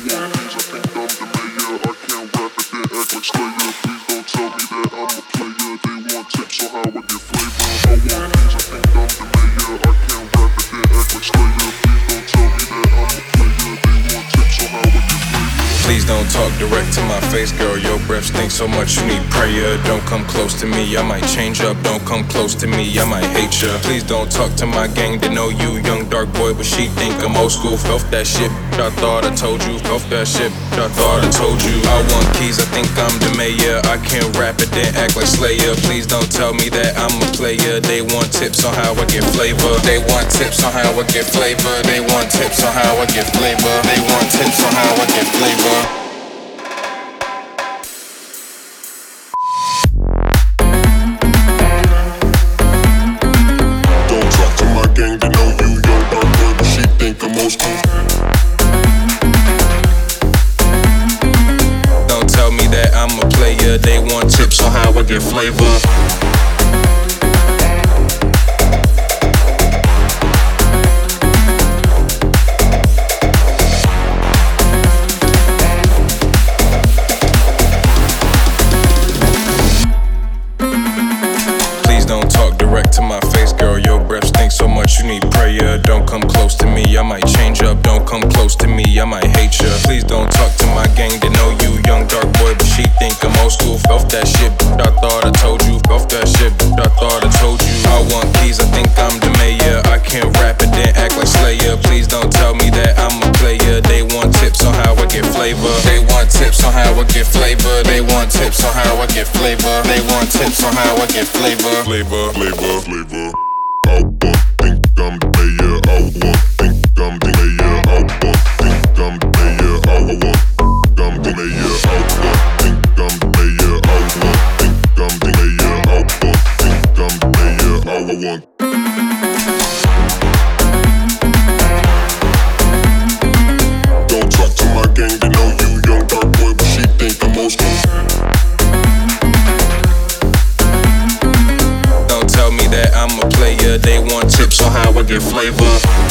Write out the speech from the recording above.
Please don't talk direct to my face, girl. Your breath stinks so much, you need prayer. Don't come close to me, I might change up. Don't come close to me, I might hate ya. Please don't talk to my gang, they know you, young dark boy, but she think I'm old school. Felt that shit, I thought I told you. Felt that shit, I thought I told you. I want keys, I think I'm the mayor. I can't rap it, then act like Slayer. Please don't tell me that I'm a player. They want tips on how I get flavor. They want tips on how I get flavor. They want tips on how I get flavor. They want tips on how I get flavor. Gang, they know you, young dark boy, but she think I'm old school. Don't tell me that I'm a player. They want tips on how I get flavor. Please don't talk direct to my face, girl. Your breath stinks so much, you need prayer. Don't come close to me, I might change up. Don't come close to me, I might hate ya. Please don't talk to my gang, they know you, young dark boy, but she think I'm old school. Felt that shit, I thought I told you. Felt that shit, I thought I told you. I want keys, I think I'm the mayor. I can't rap it, then act like Slayer. Please don't tell me that I'm a player. They want tips on how I get flavor. They want tips on how I get flavor. They want tips on how I get flavor. They want tips on how I get flavor. Flavor, flavor, flavor. I want think I'm the mayor. I want think I'm the mayor. I want think I'm the mayor. I want I'm the mayor. I want think I'm the mayor. I want think I'm the mayor. I want think I'm the mayor. I want. Don't talk to my gang, they know you, young dark boy, but she think I'm old school. Don't tell me that I'm a player. They want tips on how I get flavor.